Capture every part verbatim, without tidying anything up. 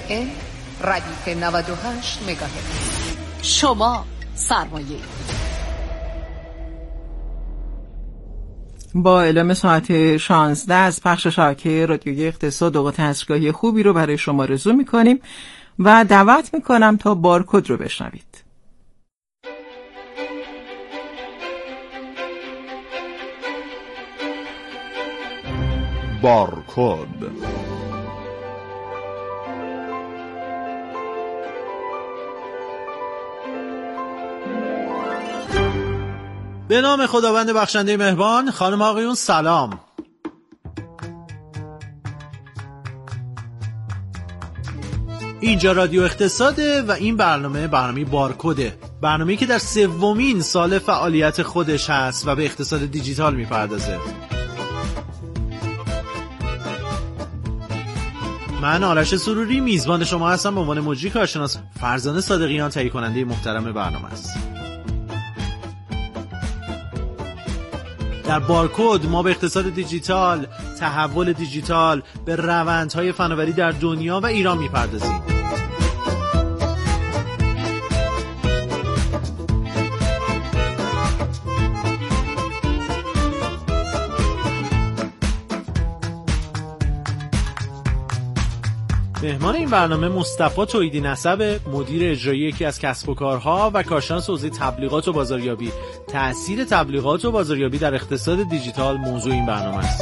ام ردیف نود و هشت مگاهرتز. شما سرمایه با اعلام ساعت شانزده از پخش شبکه رادیویی اقتصاد و تحصیلگاهی خوبی رو برای شما رزوم می‌کنیم و دعوت می‌کنم تا بارکد رو بشنوید. بارکد. به نام خداوند بخشنده مهربان. خانم آقایون سلام. اینجا رادیو اقتصاده و این برنامه برنامه بارکده، برنامه‌ای که در سومین سال فعالیت خودش هست و به اقتصاد دیجیتال میپردازه. من آرش سروری میزبان شما هستم به عنوان مجری کارشناس. فرزانه صادقیان تهیه کننده محترم برنامه است. در بارکد ما به اقتصاد دیجیتال، تحول دیجیتال، به روندهای فناوری در دنیا و ایران میپردازیم. مهمان این برنامه مصطفی توحیدی نسب، مدیر اجرایی یکی از کسب و کارها و کارشناس حوزه تبلیغات و بازاریابی. تأثیر تبلیغات و بازاریابی در اقتصاد دیجیتال موضوع این برنامه است.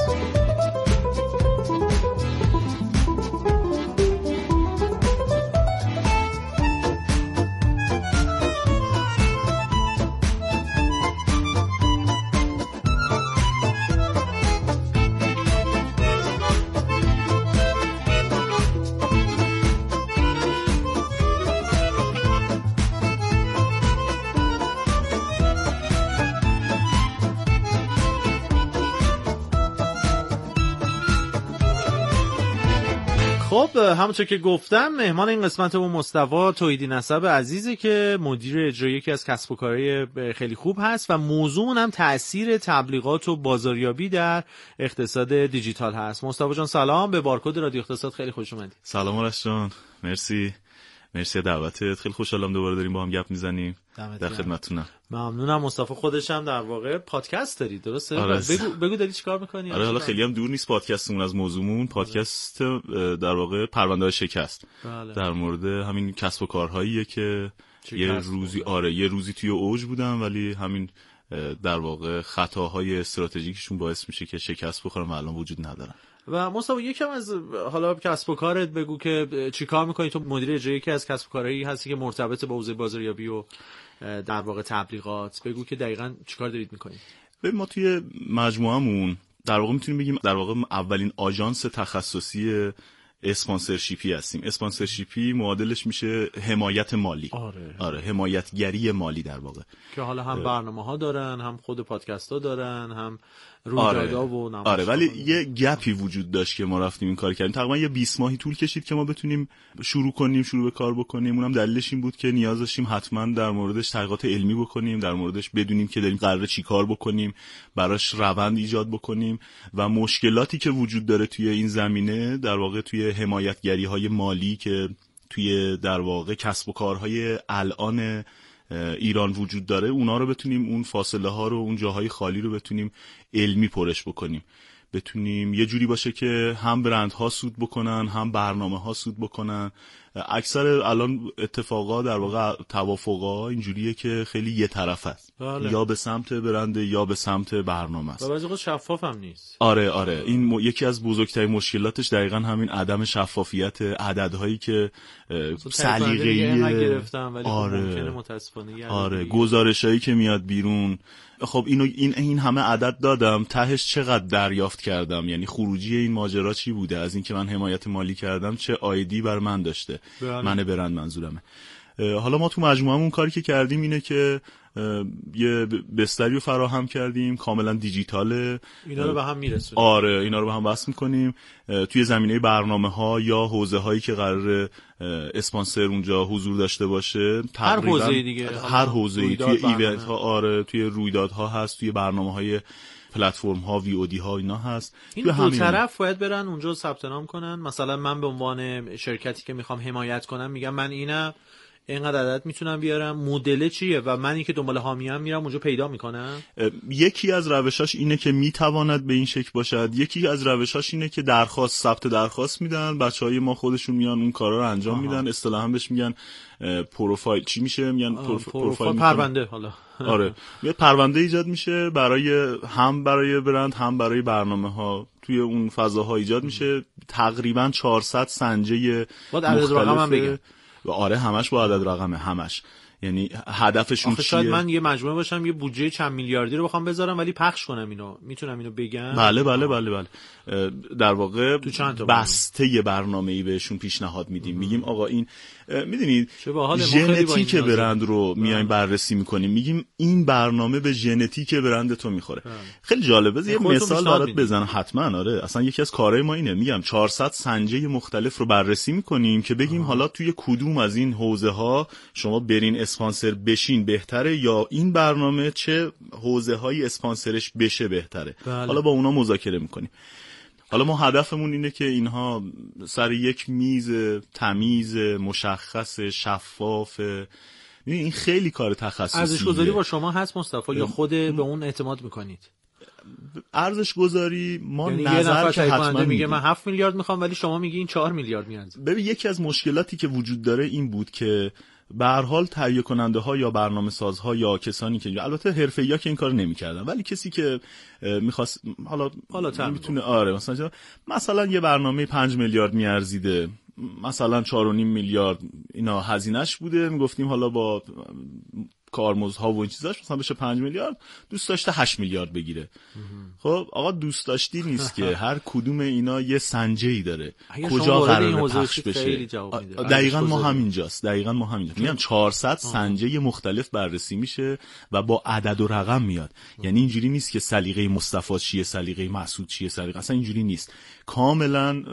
خب همونطور که گفتم مهمان این قسمتمون مصطفی توحیدی نسب عزیزه که مدیر اجرایی یکی از کسب و کارهای خیلی خوب هست و موضوع هم تأثیر تبلیغات و بازاریابی در اقتصاد دیجیتال هست. مصطفی جان سلام، به بارکد رادیو اقتصاد خیلی خوش اومدید. سلام آرش جان، مرسی مرسی دعوتت. خیلی خوشحالم دوباره داریم با هم گپ میزنیم. در خدمتتونم. ممنونم. مصطفی خودش هم در واقع پادکست داری، درسته؟ آره. بگو بگو داری چیکار می‌کنی؟ آره حالا خیلی هم دور نیست پادکستمون از موضوعمون. پادکست در واقع پرونده‌های شکست. بله. در مورد همین کسب و کارهاییه که یه روزی بوده. آره یه روزی توی اوج بودن ولی همین در واقع خطاهای استراتژیکشون باعث میشه که شکست بخورن و الان وجود ندارن. و مصطفی یکم از حالا کسب و کارت بگو که چیکار میکنی. تو مدیر اجرایی یکی از کسب و کارهایی هستی که مرتبط با حوزه بازاریابی و در واقع تبلیغات. بگو که دقیقاً چیکار دارید میکنید. ببین ما توی مجموعمون در واقع میتونیم بگیم در واقع اولین آژانس تخصصی اسپانسرشیپی هستیم. اسپانسرشیپی معادلش میشه حمایت مالی. آره. آره حمایتگری مالی در واقع. که حالا هم برنامه‌ها دارن، هم خود پادکست‌ها دارن، هم رویدادها آره. و نمایش‌ها. آره ولی یه گپی وجود داشت که ما رفتیم این کار کردیم. تقریبا یه بیست ماهی طول کشید که ما بتونیم شروع کنیم، شروع به کار بکنیم. اونم دلیلش این بود که نیاز داشتیم حتما در موردش تحقیقات علمی بکنیم، در موردش بدونیم که داریم قراره چی کار بکنیم، براش روند ایجاد بکنیم و مشکلاتی که وجود داره توی این زمینه در واقع توی حمایتگری‌های مالی که توی در واقع کسب و کارهای الان ایران وجود داره، اونا رو بتونیم اون فاصله ها رو، اون جاهای خالی رو بتونیم علمی پرش بکنیم، بتونیم یه جوری باشه که هم برندها سود بکنن هم برنامه ها سود بکنن. اکثر الان اتفاقا در واقع توافقا اینجوریه که خیلی یه طرف است. بله. یا به سمت برند یا به سمت برنامه است. و بعضی وقت شفاف هم نیست. آره آره این م... یکی از بزرگترین مشکلاتش دقیقاً همین عدم شفافیت عددهایی که سلیقه‌ای گرفتن ولی آره. ممکنه متاسفانه آره گزارشایی که میاد بیرون. خب اینو این این همه عدد دادم، تهش چقدر دریافت کردم؟ یعنی خروجی این ماجرا چی بوده؟ از اینکه من حمایت مالی کردم چه آیدی بر من داشته؟ بله. من برند منظورمه. حالا ما تو مجموعمون کاری که کردیم اینه که یه بستری رو فراهم کردیم کاملا دیجیتاله. اینا رو به هم میرسونیم. آره اینا رو به هم وصل می‌کنیم توی زمینه برنامه‌ها یا حوزه‌هایی که قراره اسپانسر اونجا حضور داشته باشه. هر حوزه دیگه، هر حوزه‌ای توی ایونت‌ها، آره توی رویدادها هست، توی برنامه‌های پلتفرم ها، وی او دی ها اینا هست. این دو طرف باید برن اونجا ثبت نام کنن. مثلا من به عنوان شرکتی که میخوام حمایت کنم میگم من اینم، اینقدر عدد میتونم بیارم، مدل چیه و منی که دنبال حامیام میرم اونجا پیدا میکنم. یکی از روشاش اینه که میتواند به این شکل باشد، یکی از روشاش اینه که درخواست ثبت درخواست میدن، بچهای ما خودشون میان اون کارا رو انجام آها. میدن. اصطلاحا بهش میگن پروفایل، چی میشه میگن پروفایل پرونده. حالا آره یه پرونده ایجاد میشه برای هم برای برند هم برای برنامه‌ها، توی اون فضاها ایجاد میشه. تقریبا چهارصد سنجه مختلفه. آره همش با عدد رقمه، همش. یعنی هدفشون چیه؟ شاید من یه مجموعه باشم یه بودجه چند میلیاردی رو بخوام بذارم ولی پخش کنم اینو، میتونم اینو بگم؟ بله بله بله بله. در واقع بسته برنامه‌ای بهشون پیشنهاد میدیم. میگیم آقا این میدونید ژنتیک برند رو میایم بررسی میکنیم، میگیم این برنامه به ژنتیک برند تو میخوره. خیلی جالبه. یه مثال برات بزنم. حتما آره. اصلا یکی از کارهای ما اینه، میگم چهارصد سنجه مختلف رو بررسی میکنیم که بگیم آه. حالا توی کدوم از این حوزه ها شما برین اسپانسر بشین بهتره، یا این برنامه چه حوزه هایی اسپانسرش بشه بهتره. بله. حالا با اونا مذاکره میکنیم. حالا ما هدفمون اینه که اینها سر یک میز تمیز، مشخص، شفاف. این خیلی کار تخصصیه. ارزش گذاری با شما هست مصطفی یا خود به اون اعتماد میکنید؟ ارزش گذاری ما یعنی نظر که حتما میگه من هفت میلیارد میخوام ولی شما میگی این چهار میلیارد میارزه. ببین یکی از مشکلاتی که وجود داره این بود که به هر حال تهیه کننده ها یا برنامه سازها یا کسانی که البته حرفه‌ای‌ها که این کارو نمی‌کردن ولی کسی که می‌خواست حالا حالا میتونه آره مثلا مثلا یه برنامه پنج میلیارد میارزیده، مثلا چهار و نیم میلیارد اینا هزینه‌اش بوده، میگفتیم حالا با کارمزدها و این چیزاش مثلا بشه پنج میلیارد، دوست داشته هشت میلیارد بگیره. خب آقا دوست داشتی نیست که هر کدوم اینا یه سنجه‌ای داره کجا قراره پخش بشه. دقیقاً ما همینجاست دقیقاً ما همینجا میگم چهارصد سنجه مختلف بررسی میشه و با عدد و رقم میاد. یعنی اینجوری نیست که سلیقه مصطفی چیه، سلیقه مسعود چیه، سلیقه اصلا اینجوری نیست. کاملاً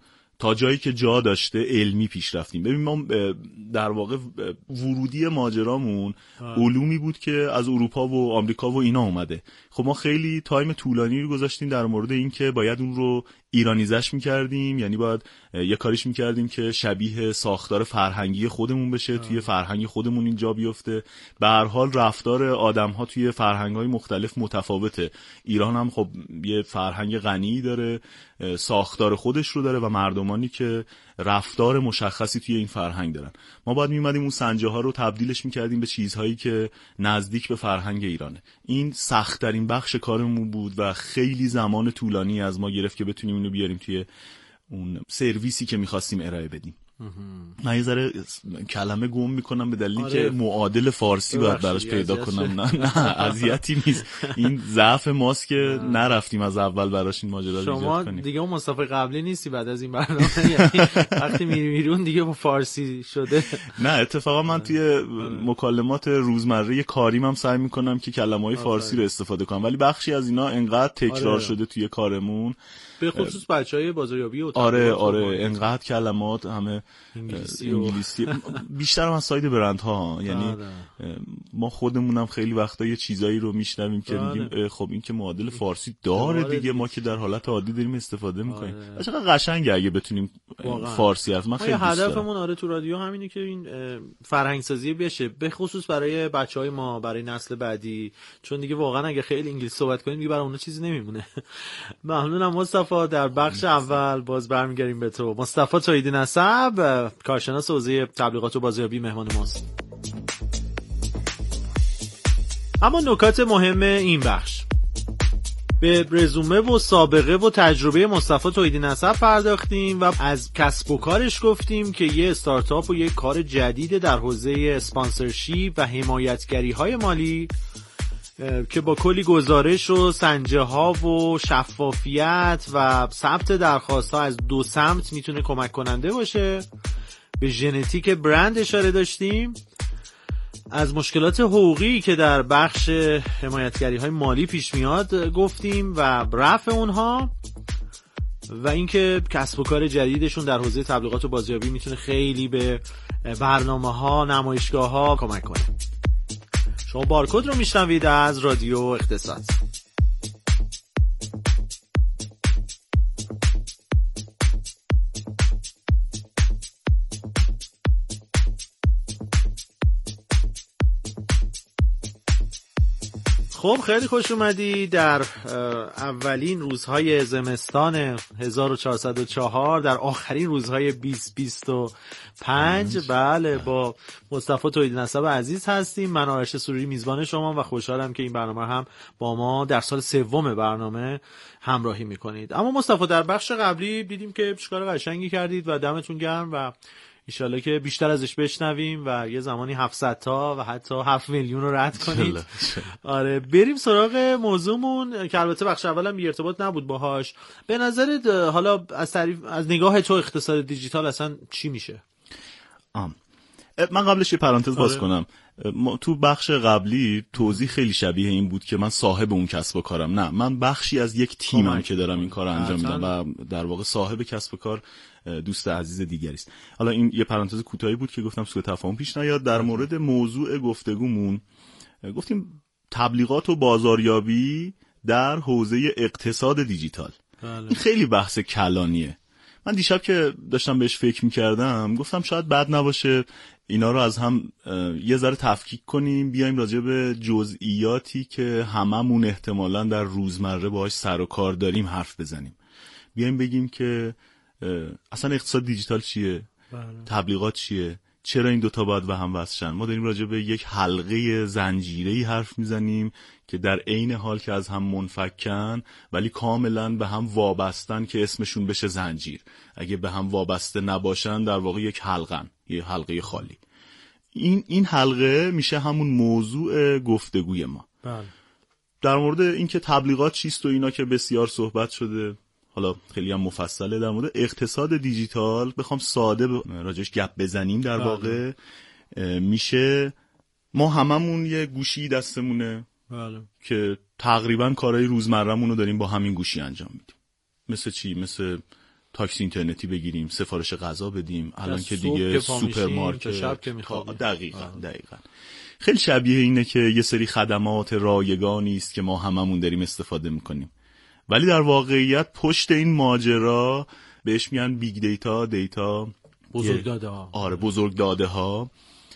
تا جایی که جا داشته علمی پیش رفتیم. ببین ما در واقع ورودی ماجرامون علومی بود که از اروپا و آمریکا و اینا اومده. خب ما خیلی تایم طولانی رو گذاشتیم در مورد این که باید اون رو ایرانیزش میکردیم، یعنی باید یه کاریش میکردیم که شبیه ساختار فرهنگی خودمون بشه، آه. توی فرهنگ خودمون اینجا بیفته. به هر حال رفتار آدم‌ها توی فرهنگ‌های مختلف متفاوته. ایران هم خب یه فرهنگ غنی داره، ساختار خودش رو داره و مردمانی که رفتار مشخصی توی این فرهنگ دارن. ما باید می‌اومدیم اون سنجه ها رو تبدیلش می‌کردیم به چیزهایی که نزدیک به فرهنگ ایرانه. این سخت‌ترین بخش کارمون بود و خیلی زمان طولانی از ما گرفت که بتونیم اینو بیاریم توی اون سرویسی که می‌خواستیم ارائه بدیم. من یه ذره کلمه گم میکنم به دلیلی آره. که معادل فارسی باید براش پیدا کنم. نه نه اذیتی نیست، این ضعف ماست که نرفتیم از اول براش این ماجرا رو ایجاد کنیم. شما دیگه اون مصطفی قبلی نیستی بعد از این برنامه، یعنی وقتی میری بیرون دیگه با فارسی شده. نه اتفاقا من توی مکالمات روزمره کاریم هم سعی میکنم که کلمه‌های فارسی رو استفاده کنم، ولی بخشی از اینا انقدر تکرار آره. شده توی کارمون، به خصوص بچهای بازاریابی و آره آره انقدر کلمات همه انگلیسی, انگلیسی. بیشتر هم از ساید برندها، یعنی ما خودمونم خیلی وقتا یه چیزایی رو میشنویم که میگیم خب این که معادل فارسی داره دیگه، ما که در حالت عادی داریم استفاده میکنیم. چقدر قشنگه اگه بتونیم فارسی حرف. من خیلی دوست دارم. هدفمون آره تو رادیو همینه که این فرهنگ سازی بشه، به خصوص برای بچهای ما، برای نسل بعدی، چون دیگه واقعا اگه خیلی انگلیسی صحبت کنیم دیگه برای اونها چیزی نمیمونه. ممنونم مصطفی. در بخش اول باز برمیگردیم به تو. مصطفی توحیدی نسب، کارشناس حوزه تبلیغات و بازاریابی مهمان ماست. اما نکات مهم این بخش، به رزومه و سابقه و تجربه مصطفی توحیدی نسب پرداختیم و از کسب و کارش گفتیم که یه استارتاپ و یه کار جدید در حوزه اسپانسرشیپ و حمایتگری های مالی که با کلی گزارش و سنجه ها و شفافیت و ثبت درخواست ها از دو سمت میتونه کمک کننده باشه. به ژنتیک برند اشاره داشتیم، از مشکلات حقوقی که در بخش حمایتگری های مالی پیش میاد گفتیم و رفع اونها، و اینکه کسب و کار جدیدشون در حوزه تبلیغات و بازاریابی میتونه خیلی به برنامه ها، نمایشگاه ها کمک کنه. شما بارکد رو میشنوید از رادیو اقتصاد. خب خیلی خوش اومدی در اولین روزهای زمستان هزار و چهارصد و چهار، در آخرین روزهای بیست بیست و پنج. بله، با مصطفی توحیدی‌نسب عزیز هستیم. من آرش سروری میزبان شما و خوشحالم که این برنامه هم با ما در سال سوم برنامه همراهی میکنید. اما مصطفی، در بخش قبلی دیدیم که چیکار قشنگی کردید و دمتون گرم و ایشالله که بیشتر ازش بشنویم و یه زمانی هفتصد تا و حتی هفت میلیون رو رد کنید. آره، بریم سراغ موضوعمون که البته بخش اولم بی ارتباط نبود باهاش. به نظرت حالا از تعریف از نگاه تو اقتصاد دیجیتال اصلا چی میشه؟ آم. من قبلش یه پرانتز باز آره. کنم. تو بخش قبلی توضیح خیلی شبیه این بود که من صاحب اون کسب و کارم. نه، من بخشی از یک تیمم که دارم این کار انجام میدم و در واقع صاحب کسب و کار دوست عزیز دیگری است. حالا این یه پرانتز کوتاهی بود که گفتم سوء تفاهم پیش نیاد. در مورد موضوع گفتگومون گفتیم تبلیغات و بازاریابی در حوزه اقتصاد دیجیتال. بله. این خیلی بحث کلانیه. من دیشب که داشتم بهش فکر می‌کردم گفتم شاید بد نباشه اینا رو از هم یه ذره تفکیک کنیم، بیایم راجع به جزئیاتی که هممون احتمالاً در روزمره باهاش سر و کار داریم حرف بزنیم. بیایم بگیم که اصلا اقتصاد دیجیتال چیه؟ بله. تبلیغات چیه؟ چرا این دوتا باید به هم وصل شن؟ ما داریم راجع به یک حلقه زنجیره‌ای حرف میزنیم که در عین حال که از هم منفکن ولی کاملا به هم وابستن که اسمشون بشه زنجیر. اگه به هم وابسته نباشن در واقع یک حلقن، یه حلقه خالی. این این حلقه میشه همون موضوع گفتگوی ما. بله. در مورد اینکه تبلیغات چیست و اینا که بسیار صحبت شده، حالا خیلی هم مفصله. در مورد اقتصاد دیجیتال بخوام ساده راجعش گپ بزنیم در واقع میشه ما هممون یه گوشی دستمونه. بله. که تقریبا کارهای روزمره‌مون رو داریم با همین گوشی انجام میدیم. مثل چی؟ مثل تاکسی اینترنتی بگیریم، سفارش غذا بدیم، الان که دیگه سوپرمارکت، شب که میخوابیم. دقیقاً دقیقاً خیلی شبیه اینه که یه سری خدمات رایگانی است که ما هممون داریم استفاده میکنیم، ولی در واقعیت پشت این ماجرا بهش میگن بیگ دیتا، دیتا بزرگ داده ها. آره، بزرگ داده ها،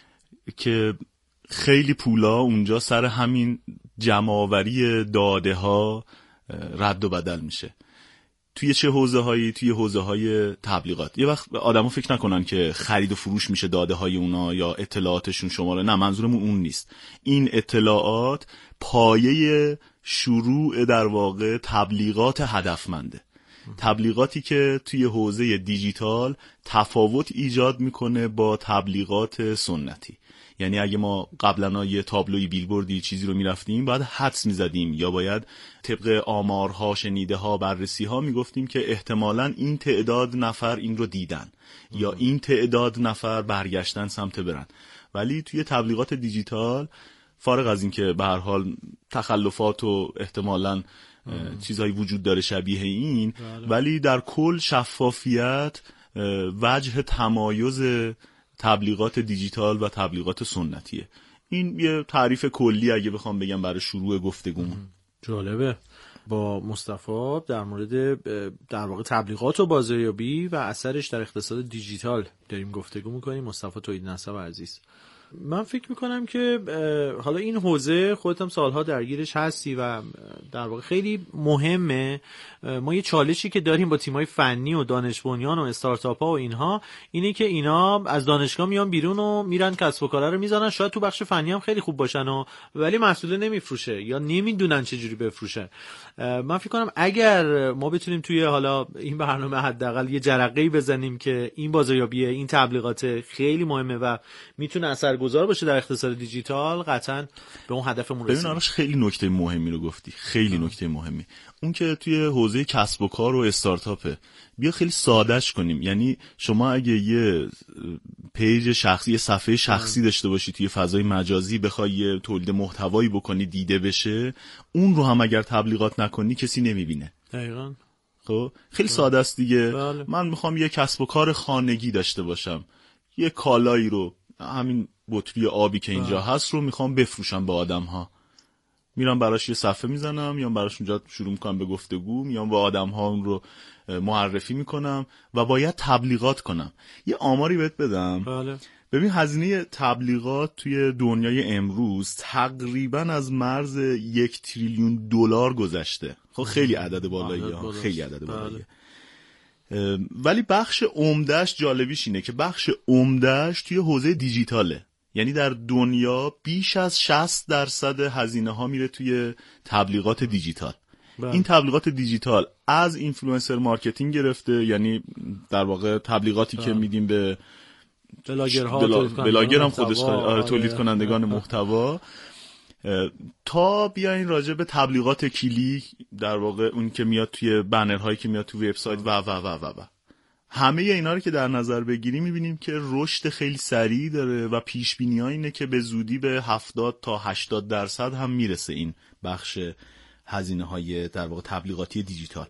که خیلی پولا اونجا سر همین جمع‌آوری داده ها رد و بدل میشه. توی چه حوزه هایی؟ توی حوزه های تبلیغات. یه وقت آدما فکر نکنن که خرید و فروش میشه داده های اونا یا اطلاعاتشون شماره. نه، منظورمون اون نیست. این اطلاعات پایه شروع در واقع تبلیغات هدفمنده. تبلیغاتی که توی حوزه دیجیتال تفاوت ایجاد میکنه با تبلیغات سنتی. یعنی اگه ما قبلا یه تابلوی بیلبوردی چیزی رو میرفتیم باید حدس میزدیم یا باید طبق آمارها، شنیده ها، بررسی ها میگفتیم که احتمالاً این تعداد نفر این رو دیدن یا این تعداد نفر برگشتن سمت برن. ولی توی تبلیغات دیجیتال فارغ از این که به هر حال تخلفات و احتمالاً چیزهایی وجود داره شبیه این، ولی در کل شفافیت وجه تمایز تبلیغات دیجیتال و تبلیغات سنتیه. این یه تعریف کلی اگه بخوام بگم برای شروع گفتگومون. جالبه. با مصطفی در مورد در واقع تبلیغات و بازاریابی و اثرش در اقتصاد دیجیتال داریم گفتگو میکنیم. مصطفی توحیدی‌نسب عزیز. من فکر میکنم که حالا این حوزه خودت هم سالها درگیرش هستی و در واقع خیلی مهمه. ما یه چالشی که داریم با تیمای فنی و دانش بنیان و استارتاپ ها و اینها اینه که اینا از دانشگاه میان بیرون و میرن کسب و کار رو میزنن، شاید تو بخش فنی هم خیلی خوب باشن و ولی محصول نمیفروشه یا نمیدونن چه جوری بفروشن. من فکر کنم اگر ما بتونیم توی حالا این برنامه حداقل یه جرقه‌ای بزنیم که این بازاریابی، این تبلیغات خیلی مهمه و میتونه اثرگذار باشه در اقتصاد دیجیتال، قطعاً به اون هدفمون رسیدیم. ببین آرش، خیلی نکته مهمی رو گفتی، خیلی نکته مهمی. اون که توی حوزه کسب و کار و استارتاپه. بیا خیلی سادهش کنیم. یعنی شما اگه یه پیج شخصی، یه صفحه شخصی داشته باشی توی فضای مجازی، بخوای یه تولید محتوایی بکنی دیده بشه، اون رو هم اگر تبلیغات نکنی کسی نمیبینه. دقیقاً. خب خیلی ساده است دیگه. بله. من میخوام یه کسب و کار خانگی داشته باشم، یه کالایی رو، همین بطری آبی که اینجا هست رو میخوام بفروشم به آدم ها. میرم براش یه صفحه میزنم، میام براش اونجا شروع میکنم به گفتگو، میام با آدم ها اون رو معرفی میکنم و باید تبلیغات کنم. یه آماری بهت بدم. بله. ببین هزینه تبلیغات توی دنیای امروز تقریبا از مرز یک تریلیون دلار گذشته. خب خیلی عدد بالاییه، خیلی عدد بالاییه. ولی بخش عمدهش جالبیش اینه که بخش عمدهش توی حوزه دیجیتاله. یعنی در دنیا بیش از شصت درصد هزینه ها میره توی تبلیغات دیجیتال. بله. این تبلیغات دیجیتال از اینفلوئنسر مارکتینگ گرفته، یعنی در واقع تبلیغاتی بله. که میدیم به بلاگرها، بلا... بلاگر هم خودش آره تولید کنندگان محتوا، تا بیاین راجع به تبلیغات کلیک، در واقع اون که میاد توی بنرهایی که میاد تو وبسایت و و و و و همه اینا رو که در نظر بگیریم میبینیم که رشد خیلی سریع داره و پیش بینی ها اینه که به زودی به هفتاد تا هشتاد درصد هم میرسه این بخش هزینه های در واقع تبلیغاتی دیجیتال.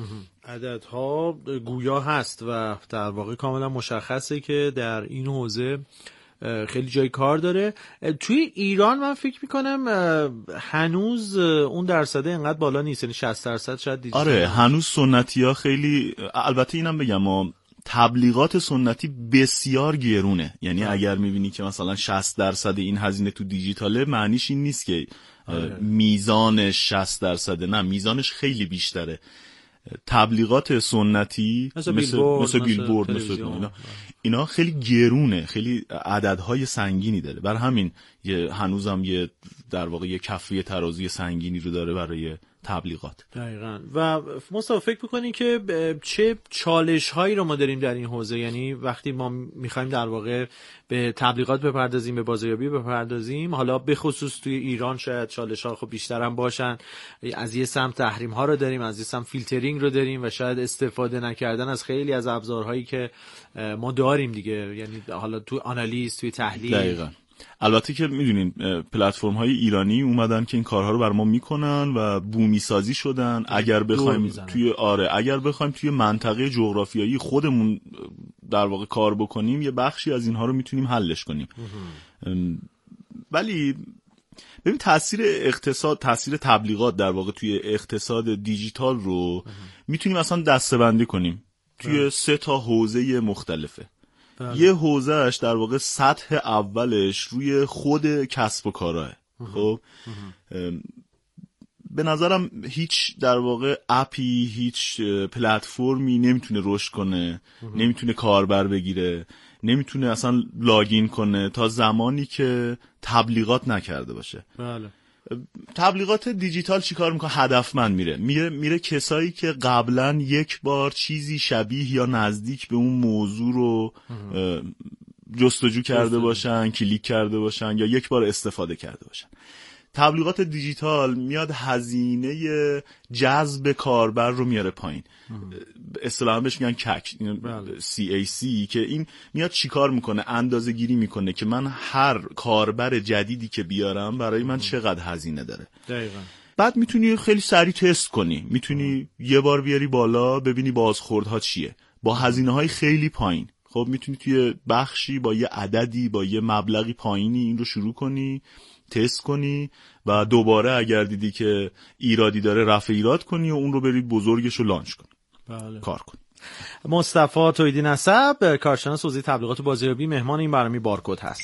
عددها گویا هست و در واقع کاملا مشخصه که در این حوزه خیلی جای کار داره. توی ایران من فکر میکنم هنوز اون درصده اینقدر بالا نیست، یعنی شصت درصد شاید دیجیتال. آره هنوز سنتی ها خیلی، البته اینم بگم ما تبلیغات سنتی بسیار گرونه، یعنی آه. اگر میبینی که مثلا شصت درصد این هزینه تو دیجیتاله، معنیش این نیست که آره. میزانش شصت درصده، نه میزانش خیلی بیشتره. تبلیغات سنتی مثل بیلبورد مثل, بیلبورد، مثل, مثل اینا اینا خیلی گرونه، خیلی عددهای سنگینی داره، بر همین یه هنوزم یه در واقع یه کفه ترازوی سنگینی رو داره برای تبلیغات. دقیقاً. و مصطفی فکر می‌کنی که چه چالش‌هایی رو ما داریم در این حوزه؟ یعنی وقتی ما می‌خوایم در واقع به تبلیغات بپردازیم، به بازاریابی بپردازیم، حالا به خصوص توی ایران شاید چالش‌ها خب بیشتر هم باشن، از یه سمت تحریم‌ها رو داریم، از یه سمت فیلترینگ رو داریم و شاید استفاده نکردن از خیلی از ابزارهایی که ما داریم دیگه، یعنی حالا تو آنالیز، توی تحلیل. دقیقاً. البته که میدونین پلتفرم های ایرانی اومدن که این کارها رو بر ما میکنن و بومی سازی شدن. اگر بخوایم توی آره اگر بخوایم توی منطقه جغرافیایی خودمون در واقع کار بکنیم، یه بخشی از اینها رو میتونیم حلش کنیم. ولی ببین تاثیر اقتصاد، تاثیر تبلیغات در واقع توی اقتصاد دیجیتال رو میتونیم اصلا دسته‌بندی کنیم توی سه تا حوزه مختلفه. بله. یه حوزهش در واقع سطح اولش روی خود کسب و کاراه. خب به نظرم هیچ در واقع اپی، هیچ پلتفرمی نمیتونه رشد کنه، نمیتونه کاربر بگیره، نمیتونه اصلا لاگین کنه تا زمانی که تبلیغات نکرده باشه. بله. تبلیغات دیجیتال چی کار میکنه؟ هدفمند میره میره میره کسایی که قبلا یک بار چیزی شبیه یا نزدیک به اون موضوع رو جستجو کرده باشن، کلیک کرده باشن یا یک بار استفاده کرده باشن. تبلیغات دیجیتال میاد هزینه جذب کاربر رو میاره پایین، اصطلاحاً بهش میگن کک، سی ای سی، که این میاد چیکار میکنه؟ اندازه گیری میکنه که من هر کاربر جدیدی که بیارم برای من چقدر هزینه داره. دقیقاً. بعد میتونی خیلی سریع تست کنی، میتونی یه بار بیاری بالا ببینی بازخوردها چیه با هزینه های خیلی پایین. خب میتونی توی بخشی با یه عددی، با یه مبلغی پایینی این رو شروع کنی، تست کنی و دوباره اگر دیدی که ایرادی داره رفع ایراد کنی و اون رو برید بزرگش رو لانچ کنی. بله. کار کن. مصطفی توحیدی نسب، کارشناس حوزه تبلیغات و بازاریابی، مهمان این برنامه بارکد هست.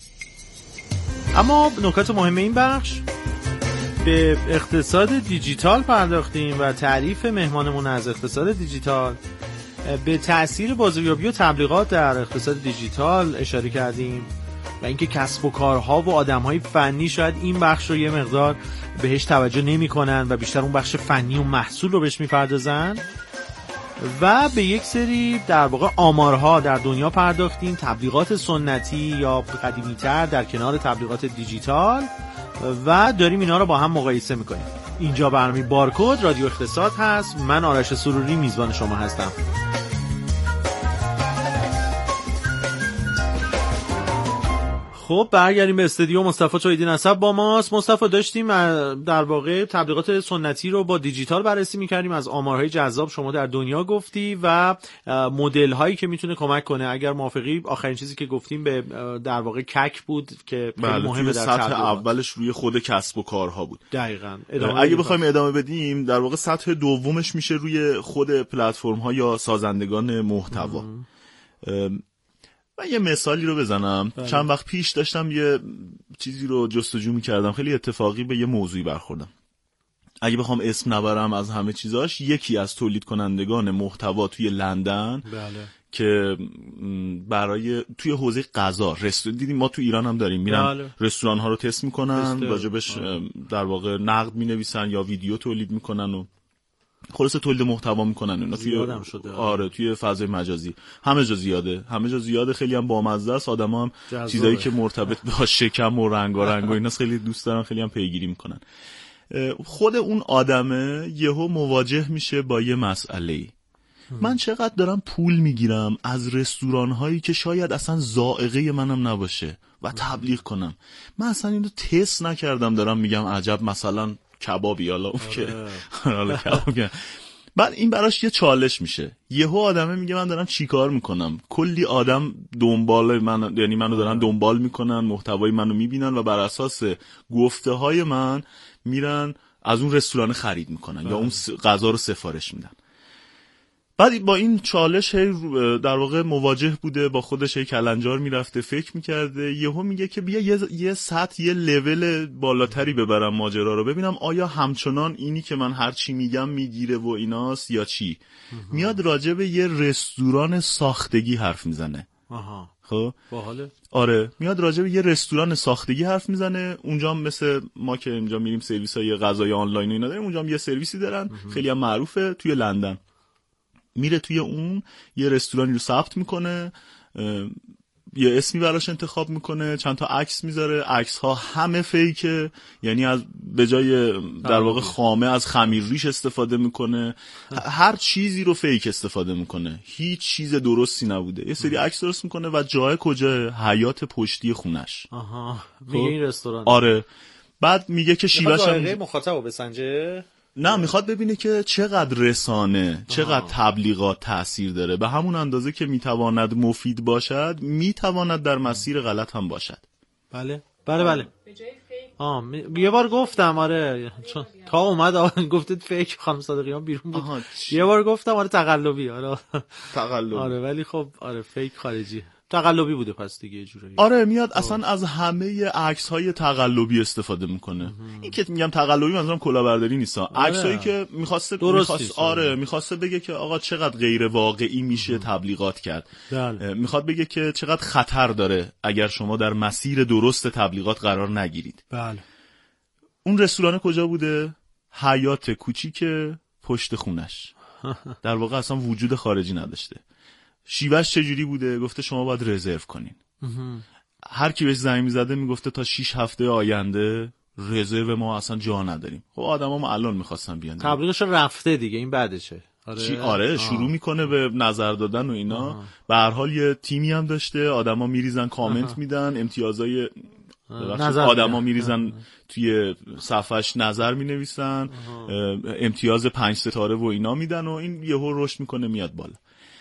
اما نکات مهم این بخش، به اقتصاد دیجیتال پرداختیم و تعریف مهمانمون از اقتصاد دیجیتال، به تأثیر بازاریابی و تبلیغات در اقتصاد دیجیتال اشاره کردیم و اینکه کسب و کارها و آدمهای فنی شاید این بخش رو یه مقدار بهش توجه نمی‌کنن و بیشتر اون بخش فنی و محصول رو بهش می‌پردازن و به یک سری در واقع آمارها در دنیا پرداختیم، تبلیغات سنتی یا قدیمی‌تر در کنار تبلیغات دیجیتال، و داریم اینا رو با هم مقایسه می‌کنیم. اینجا برنامه بارکد رادیو اقتصاد هست. من آرش سروری میزبان شما هستم. خب برگردیم به استودیو. مصطفی توحیدی نسب با ماست. مصطفی داشتیم در واقع تبلیغات سنتی رو با دیجیتال بررسی می‌کردیم، از آمارهای جذاب شما در دنیا گفتی و مدل هایی که میتونه کمک کنه. اگر موافقی آخرین چیزی که گفتیم به در واقع کک بود که خیلی بله، مهمه در سطح اولش روی خود کسب و کارها بود. دقیقاً. اگه بخوایم ادامه بدیم در واقع سطح دومش میشه روی خود پلتفرم ها یا سازندگان محتوا. من یه مثالی رو بزنم. بله. چند وقت پیش داشتم یه چیزی رو جستجو می‌کردم، خیلی اتفاقی به یه موضوعی برخوردم. اگه بخوام اسم نبرم از همه چیزاش، یکی از تولید کنندگان محتوا توی لندن بله. که برای توی حوزه غذا رستوران دیدیم، ما تو ایران هم داریم، میرن بله. رستوران ها رو تست میکنن، راجبش در واقع نقد مینویسن یا ویدیو تولید میکنن و خلاصه تولید محتوا میکنن اینا توی آره توی فضای مجازی. همه جا زیاده، همه جا زیاده، خیلی هم بامزه است. آدما هم چیزایی که مرتبط با شکم و رنگارنگ و اینا خیلی دوست دارن، خیلی هم پیگیری میکنن. خود اون آدمه یهو مواجه میشه با یه مسئله. من چقدر دارم پول میگیرم از رستوران هایی که شاید اصلا ذائقه منم نباشه و تبلیغ کنم. من اصلا اینو تست نکردم، دارم میگم عجب مثلا کبابی، حالا اون که حالا کباب. بعد این براش یه چالش میشه. یهو آدمه میگه من دارم چیکار میکنم؟ کلی آدم دنبال من، یعنی منو دارن دنبال میکنن، محتوای منو میبینن و بر اساس گفته های من میرن از اون رستوران خرید میکنن یا اون غذا رو سفارش میدن. بعد با این چالش در واقع مواجه بوده، با خودش هی کلنجار میرفته، فکر میکرده. یهو میگه که بیا یه یه سطح، یه لول بالاتری ببرم ماجرا رو، ببینم آیا همچنان اینی که من هر چی میگم میگیره و ایناست یا چی. میاد راجع به یه رستوران ساختگی حرف میزنه. آها. خب باحاله. آره، میاد راجع به یه رستوران ساختگی حرف میزنه. اونجا هم مثل ما که اینجا میریم سرویس های غذای آنلاین و اینا داریم، اونجا هم یه سرویسی دارن خیلی هم معروفه توی لندن. میره توی اون یه رستورانی رو ثبت میکنه، یه اسمی براش انتخاب میکنه، چند تا عکس میذاره، عکس ها همه فیکه، یعنی از به جای در واقع خامه از خمیر ریش استفاده میکنه، هر چیزی رو فیک استفاده میکنه، هیچ چیز درستی نبوده. یه سری عکس درست میکنه و جای کجا؟ حیاط پشتی خونش. آها، میگه این رستوران. آره. بعد میگه که شیوهش هم مخاطبو بسنجه. نه، میخواد ببینه که چقدر رسانه، چقدر تبلیغات تأثیر داره. به همون اندازه که میتواند مفید باشد، میتواند در مسیر غلط هم باشد. بله بله بله. آه می... یه بار گفتم آره، چون تا اومد آن گفتید فیک، خانم صادقیان بیرون بود. یه بار گفتم آره تقلبی، آره تقلبی، آره ولی خب آره فیک خارجی تقلبی بوده پس دیگه یه جوری. آره میاد اصلا از همه عکس های تقلبی استفاده میکنه. این که میگم تقلبی منظورم کلاهبرداری نیست، عکس هایی که میخواسته میخواست آره میخواسته بگه که آقا چقدر غیر واقعی میشه تبلیغات کرد. میخواد بگه که چقدر خطر داره اگر شما در مسیر درست تبلیغات قرار نگیرید. بله. اون رستوران کجا بوده؟ حیاط کوچیک پشت خونش. در واقع اصلا وجود خارجی نداشته. شیوهش چجوری بوده؟ گفته شما باید رزرو کنین. هر کی بهش زنگ میزده میگفته تا شش هفته آینده رزرو ما اصلا جا نداریم. خب آدما ما الان میخواستن بیان. تبلیغش رفته دیگه، این بعدشه. آره چی؟ آره شروع میکنه به نظر دادن و اینا. به هر حال یه تیمی هم داشته، آدما میریزن کامنت میدن، امتیازای آدما میریزن توی صفحش نظر مینویسن، امتیاز پنج ستاره و اینا میدن و این یهو رشد میکنه، میاد بالا.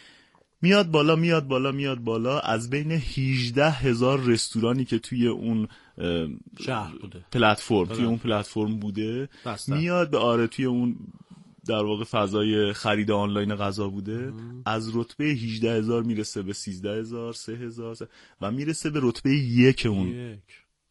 میاد بالا میاد بالا میاد بالا از بین هجده هزار رستورانی که توی اون شهر بوده، پلتفرم توی اون پلتفرم بوده بسته. میاد به آره توی اون در واقع فضای خرید آنلاین غذا بوده. ام. از رتبه هجده هزار میرسه به سیزده هزار، سه هزار و میرسه به رتبه یک اون یک.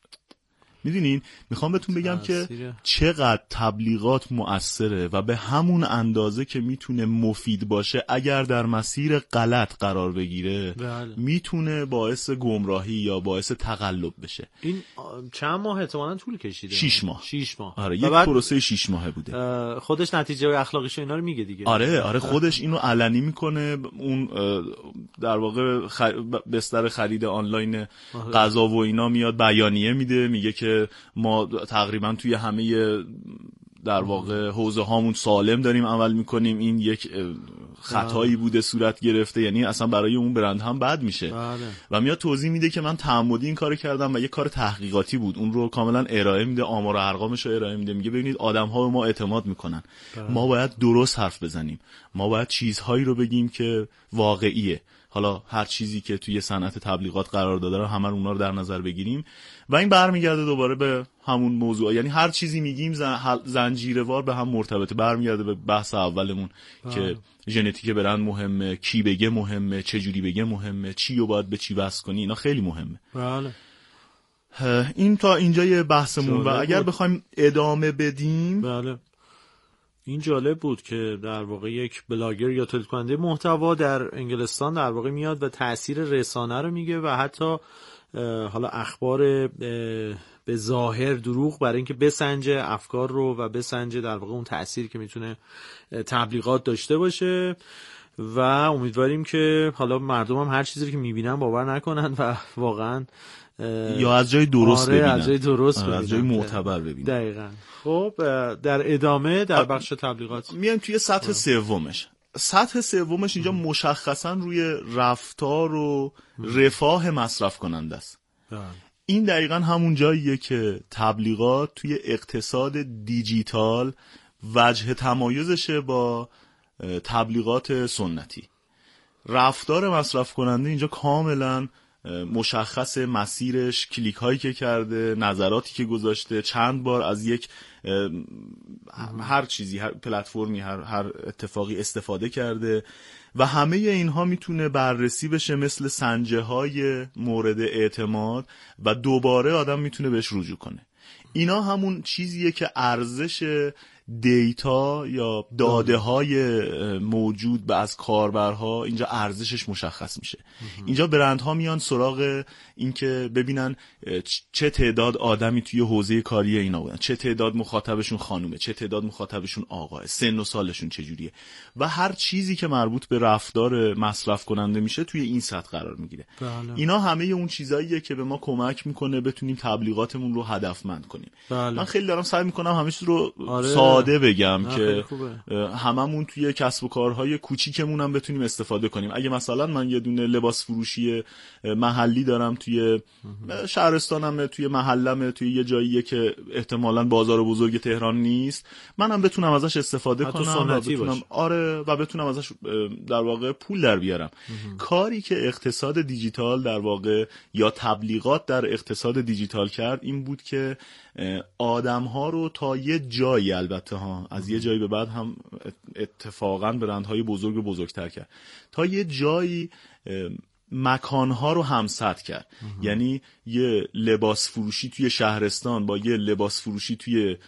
میدونین میخوام بهتون بگم که چقدر تبلیغات مؤثره و به همون اندازه که میتونه مفید باشه اگر در مسیر غلط قرار بگیره بله. میتونه باعث گمراهی یا باعث تقلب بشه. این چند ماه احتمالاً طول کشیده؟ شش ماه. شش ماه. آره یک پروسه شش ماهه بوده. خودش نتیجه اخلاقیش اینا رو میگه دیگه. آره آره خودش اینو علنی میکنه. اون در واقع خر... بستر خرید آنلاین غذا و اینا میاد بیانیه میده، میگه که ما تقریبا توی همه در واقع حوزه هامون سالم داریم عمل میکنیم. این یک خطایی بوده صورت گرفته، یعنی اصلا برای اون برند هم بد میشه. بله. و میاد توضیح میده که من تعمدی این کارو کردم و یه کار تحقیقاتی بود، اون رو کاملا ارائه میده، آمار و ارقامش رو ارائه میده، میگه ببینید آدم‌ها به ما اعتماد میکنن. بله. ما باید درست حرف بزنیم، ما باید چیزهایی رو بگیم که واقعیه. حالا هر چیزی که توی صنعت تبلیغات قرار داده رو همه اونا رو در نظر بگیریم و این برمیگرده دوباره به همون موضوع، یعنی هر چیزی میگیم زن... زنجیروار به هم مرتبطه، برمیگرده به بحث اولمون آه. که ژنتیک برند مهمه، کی بگه مهمه، چه جوری بگه مهمه، چی رو باید به چی وصل کنی، اینا خیلی مهمه. بله. این تا اینجای بحثمون و اگر بخوایم ادامه بدیم. بله. این جالب بود که در واقع یک بلاگر یا تولید کننده محتوا در انگلستان در واقع میاد و تأثیر رسانه رو میگه و حتی حالا اخبار به ظاهر دروغ برای اینکه بسنجه افکار رو و بسنجه در واقع اون تأثیری که میتونه تبلیغات داشته باشه و امیدواریم که حالا مردم هم هر چیزی که میبینن باور نکنن و واقعا یا از جای درست آره ببینن، از جای درست ببینن، از جای معتبر ببینن. دقیقاً. خب در ادامه در بخش تبلیغات میایم توی سطح سومش. سطح سومش اینجا مشخصا روی رفتار و رفاه مصرف کننده است. این دقیقاً همون جاییه که تبلیغات توی اقتصاد دیجیتال وجه تمایزشه با تبلیغات سنتی. رفتار مصرف کننده اینجا کاملاً مشخص، مسیرش، کلیک هایی که کرده، نظراتی که گذاشته، چند بار از یک هر چیزی، هر پلتفرمی، هر هر اتفاقی استفاده کرده و همه اینها میتونه بررسی بشه مثل سنجه های مورد اعتماد و دوباره آدم میتونه بهش رجوع کنه. اینا همون چیزیه که ارزش دیتا یا داده های موجود به از کاربرها اینجا ارزشش مشخص میشه. اینجا برندها میان سراغ این که ببینن چه تعداد آدمی توی حوزه کاری اینا بودن، چه تعداد مخاطبشون خانومه، چه تعداد مخاطبشون آقاه، سن و سالشون چجوریه و هر چیزی که مربوط به رفتار مصرف کننده میشه توی این سطح قرار میگیره. بله. اینا همه اون چیزاییه که به ما کمک میکنه بتونیم تبلیغاتمون رو هدفمند کنیم. بله. من خیلی دارم سعی میکنم همه چیز رو آره. ساده بگم که هممون توی کسب و کارهای کوچیکمون هم بتونیم استفاده کنیم. اگه مثلا من یه دونه لباس فروشی محلی دارم توی شهرستانم، توی محلم، توی یه جاییه که احتمالاً بازار بزرگ تهران نیست، منم بتونم ازش استفاده کنم و بتونم آره و بتونم ازش در واقع پول در بیارم. کاری که اقتصاد دیجیتال در واقع یا تبلیغات در اقتصاد دیجیتال کرد این بود که آدم‌ها رو تا یه جایی، البته ها از یه جایی به بعد هم اتفاقاً برندهای بزرگ و بزرگتر کرد، تا یه جایی مکانها رو همسط کرد. یعنی یه لباس فروشی توی شهرستان با یه لباس فروشی توی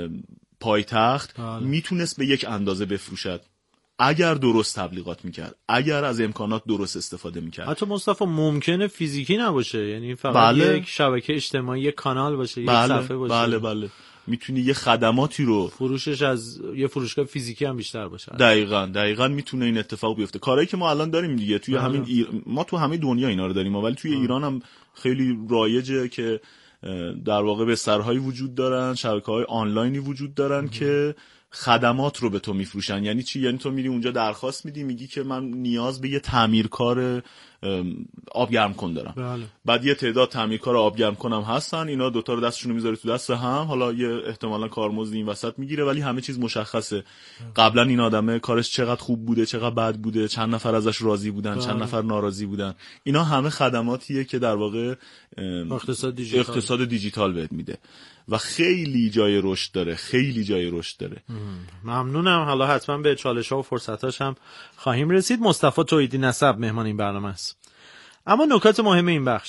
پایتخت میتونست به یک اندازه بفروشد اگر درست تبلیغات میکرد، اگر از امکانات درست استفاده میکرد. حتی مصطفی ممکنه فیزیکی نباشه، یعنی فقط بله. یک شبکه اجتماعی، یک کانال باشه، یک بله. صفحه باشه. بله بله میتونی یه خدماتی رو فروشش از یه فروشگاه فیزیکی هم بیشتر باشه. دقیقاً دقیقاً میتونه این اتفاق بیفته. کارهایی که ما الان داریم دیگه توی همین ایر... ما تو همه دنیا اینا رو داریم، ولی توی ایران هم خیلی رایجه که در واقع بسترهایی وجود دارن، شبکه‌های آنلاینی وجود دارن اه. که خدمات رو به تو میفروشن. یعنی چی؟ یعنی تو میری اونجا درخواست میدی، میگی که من نیاز به یه تعمیرکار آب گرم کن دارم. بله. بعد یه تعداد تعمیرکار آب گرم کنم هستن، اینا دوتا رو دستشون رو میذاره تو دست هم، حالا یه احتمالاً کارمزد این وسط میگیره ولی همه چیز مشخصه. قبلا این آدمه کارش چقدر خوب بوده، چقدر بد بوده، چند نفر ازش راضی بودن، بله. چند نفر ناراضی بودن. اینا همه خدماتیه که در واقع اقتصاد دیجیتال, اقتصاد دیجیتال بهت میده و خیلی جای رشد داره، خیلی جای رشد داره. ممنونم. حالا حتما به چالش‌ها و فرصتاش هم خواهیم رسید. مصطفی توحیدی نسب مهمان این برنامه است. اما نکات مهم این بخش.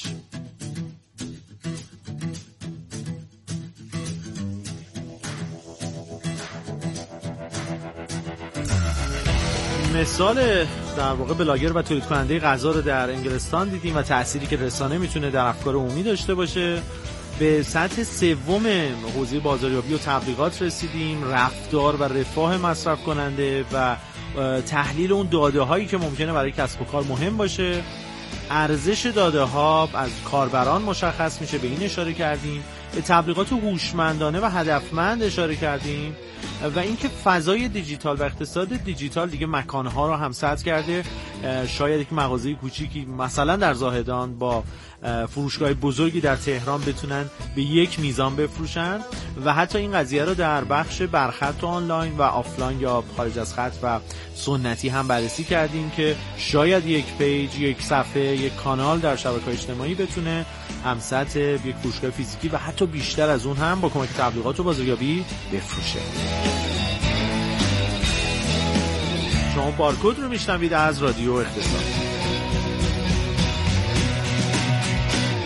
مثال در واقع بلاگر و تولید کننده غذا رو در انگلستان دیدیم و تأثیری که رسانه میتونه در افکار عمومی داشته باشه. به سطح سوم حوزه بازاریابی و تبلیغات رسیدیم، رفتار و رفاه مصرف کننده و تحلیل اون داده هایی که ممکنه برای کسب و کار مهم باشه. ارزش داده ها از کاربران مشخص میشه، به این اشاره کردیم به تبلیغات هوشمندانه و هدفمند اشاره کردیم و اینکه فضای دیجیتال و اقتصاد دیجیتال دیگه مکانها رو هم سد کرده. شاید یک مغازه کوچیکی مثلا در زاهدان با فروشگاه بزرگی در تهران بتونن به یک میزان بفروشن و حتی این قضیه رو در بخش برخط آنلاین و آفلاین یا خارج از خط و سنتی هم بررسی کردیم که شاید یک پیج، یک صفحه، یک کانال در شبکه‌های اجتماعی بتونه هم سطح یک فروشگاه فیزیکی و حتی بیشتر از اون هم با کمک تبلیغات و بازاریابی بفروشه. شما بارکد رو میشنوید از رادیو اقتصاد.